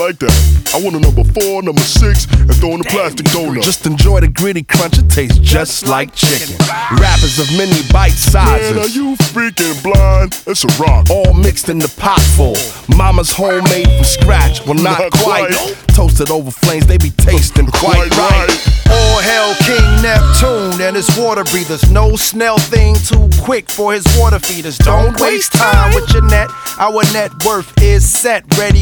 like that. I want a number 4, number 6, and throw in the plastic donut. Just enjoy the gritty crunch, it tastes just like chicken. Rappers of many bite sizes. Man, are you freaking blind? It's a rock. All mixed in the pot full. Mama's homemade from scratch. Well, not quite. Toasted over flames, they be tasting quite right. All hail King Neptune and his water breathers. No snail thing too quick for his water feeders. Don't waste time with your net. Our net worth is set, ready.